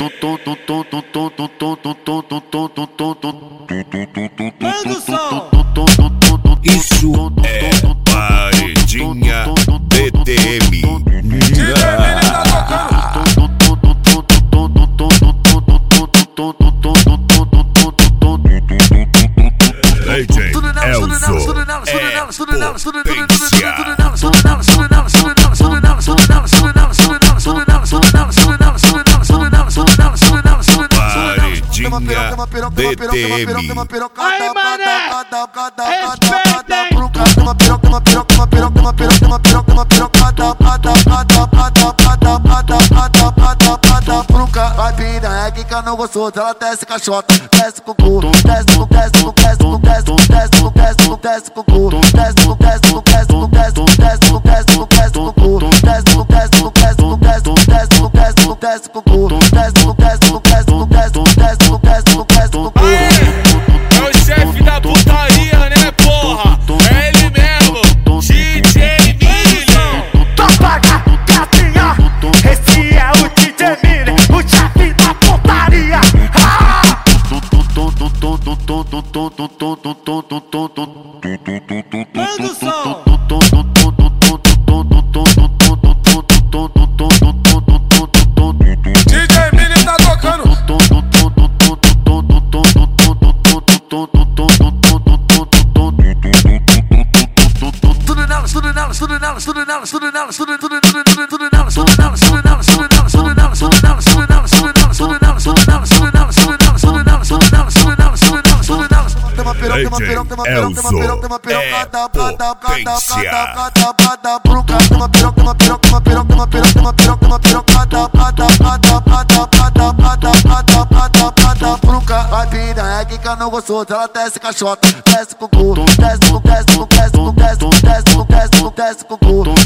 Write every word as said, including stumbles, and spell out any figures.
Isso é paredinha D T M. Legend Elzo Paredinha D T M. Aí, mané, vai piranha que não gostoso, ela desce caixota, desce com cu, desce com, desce com, desce com, desce com, desce com, desce com, desce com cu, desce com, desce com, desce com, desce com, desce com, desce com, desce com cu, desce com, desce com, desce com, desce com, desce com, desce com, desce com cu, desce com, desce com, desce com, desce com, desce com, desce com, desce com cu. é o chefe da putaria, né, porra? É ele mesmo, D J Miller. Topa gatinha, esse é o D J Miller, o chefe da putaria. Produção. D J Miller tá tocando. Tudo nela, tudo nela, tudo nela, tudo nela, tudo nela, tudo tudo tudo tudo tudo nela, tudo nela, tudo nela, tudo nela, tudo nela, tudo nela, tudo nela, tudo nela, tudo nela, tudo nela, tudo nela, tudo nela, tudo nela, tudo nela, tudo nela, tudo nela, tudo nela, tudo nela. Tem uma piroca, tem uma piroca, tem uma piroca, tem uma piroca, tem uma piroca, Potência. tem uma piroca, tem uma piroca, tem uma piroca, tem uma piroca, tem uma piroca, tem uma piroca, vai piranha que não gostoso, ela desce caixota, desce com cu, desce com, desce com, desce com, desce com, desce com, desce com, desce com cu,